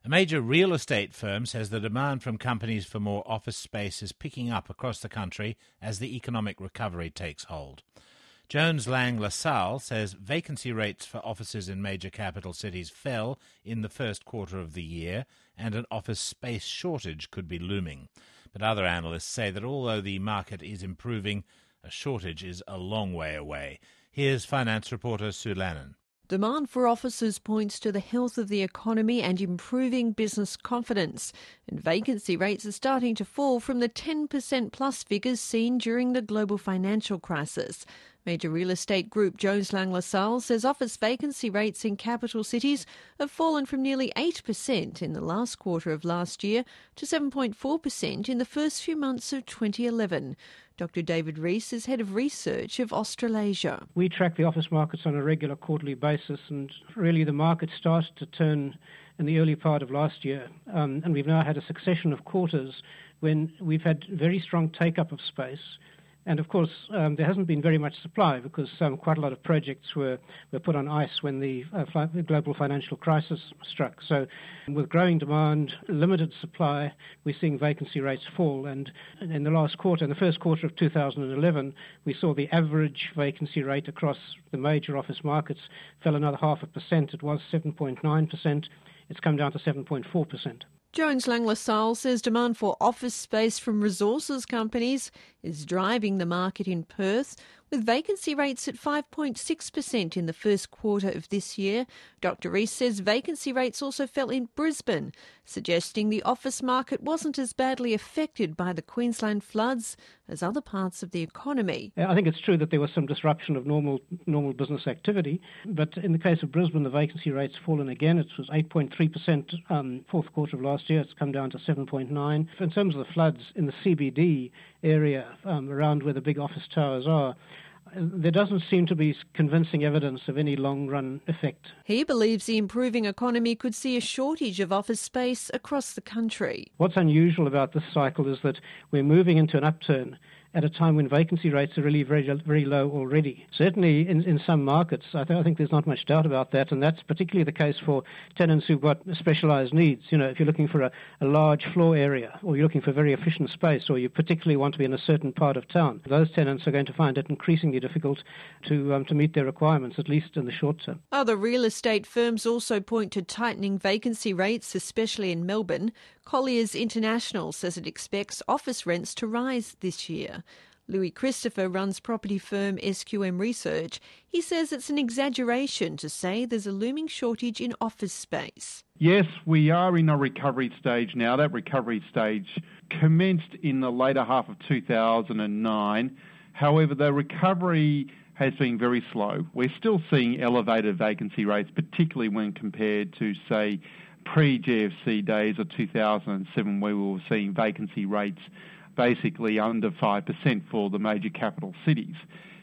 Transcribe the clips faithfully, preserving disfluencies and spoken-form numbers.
A major real estate firm says the demand from companies for more office space is picking up across the country as the economic recovery takes hold. Jones Lang LaSalle says vacancy rates for offices in major capital cities fell in the first quarter of the year and an office space shortage could be looming. But other analysts say that although the market is improving, a shortage is a long way away. Here's finance reporter Sue Lannon. Demand for offices points to the health of the economy and improving business confidence, and vacancy rates are starting to fall from the ten percent plus figures seen during the global financial crisis. Major real estate group Jones Lang LaSalle says office vacancy rates in capital cities have fallen from nearly eight percent in the last quarter of last year to seven point four percent in the first few months of twenty eleven. Doctor David Rees is head of research of Australasia. We track the office markets on a regular quarterly basis, and really the market started to turn in the early part of last year. Um, and we've now had a succession of quarters when we've had very strong take-up of space. And of course, um, there hasn't been very much supply because um, quite a lot of projects were, were put on ice when the, uh, fi- the global financial crisis struck. So with growing demand, limited supply, we're seeing vacancy rates fall. And in the last quarter, in the first quarter of two thousand eleven, we saw the average vacancy rate across the major office markets fell another half a percent. It was seven point nine percent. It's come down to seven point four percent. Jones Lang LaSalle says demand for office space from resources companies is driving the market in Perth, with vacancy rates at five point six percent in the first quarter of this year. Doctor Rees says vacancy rates also fell in Brisbane, suggesting the office market wasn't as badly affected by the Queensland floods as other parts of the economy. I think it's true that there was some disruption of normal normal business activity, but in the case of Brisbane, the vacancy rate's fallen again. It was eight point three percent um, fourth quarter of last year. It's come down to seven point nine. In terms of the floods in the C B D area um, around where the big office towers are, there doesn't seem to be convincing evidence of any long-run effect. He believes the improving economy could see a shortage of office space across the country. What's unusual about this cycle is that we're moving into an upturn at a time when vacancy rates are really very very low already. Certainly in, in some markets, I, th- I think there's not much doubt about that, and that's particularly the case for tenants who've got specialised needs. You know, if you're looking for a, a large floor area, or you're looking for very efficient space, or you particularly want to be in a certain part of town, those tenants are going to find it increasingly difficult to um, to meet their requirements, at least in the short term. Other real estate firms also point to tightening vacancy rates, especially in Melbourne. Colliers International says it expects office rents to rise this year. Louis Christopher runs property firm S Q M Research. He says it's an exaggeration to say there's a looming shortage in office space. Yes, we are in a recovery stage now. That recovery stage commenced in the later half of two thousand nine. However, the recovery has been very slow. We're still seeing elevated vacancy rates, particularly when compared to, say, pre-G F C days of two thousand seven, where we were seeing vacancy rates basically under five percent for the major capital cities.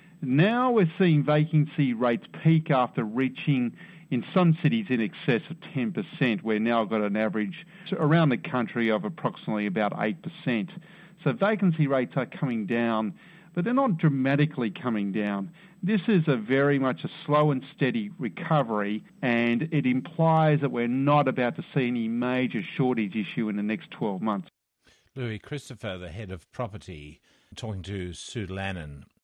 Now we're seeing vacancy rates peak after reaching, in some cities, in excess of ten percent. We've now got an average around the country of approximately about eight percent. So vacancy rates are coming down, but they're not dramatically coming down. This is a very much a slow and steady recovery, and it implies that we're not about to see any major shortage issue in the next twelve months. Louis Christopher, the head of property, talking to Sue Lannon.